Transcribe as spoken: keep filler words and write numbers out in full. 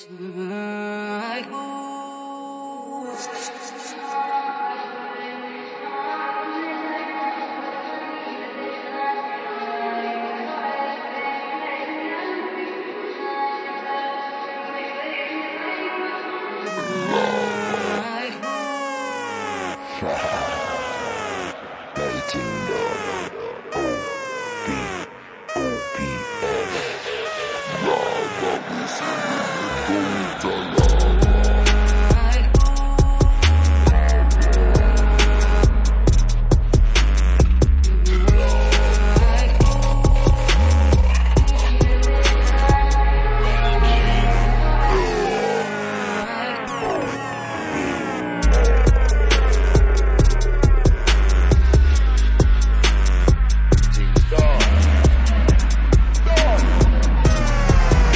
Legendary O B O P S. Lava is in the golden